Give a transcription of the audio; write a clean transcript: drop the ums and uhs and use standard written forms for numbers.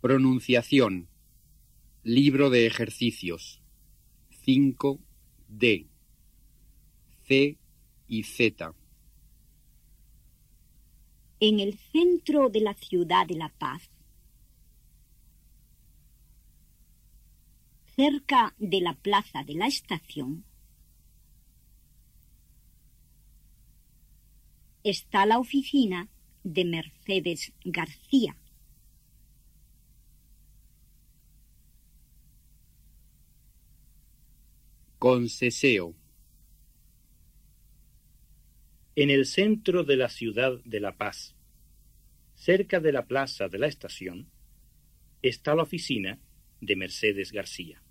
Pronunciación. Libro de ejercicios. 5D. C y Z. En el centro de la ciudad de La Paz, cerca de la plaza de la estación, está la oficina de Mercedes García. Con seseo. En el centro de la ciudad de La Paz, cerca de la plaza de la estación, está la oficina de Mercedes García.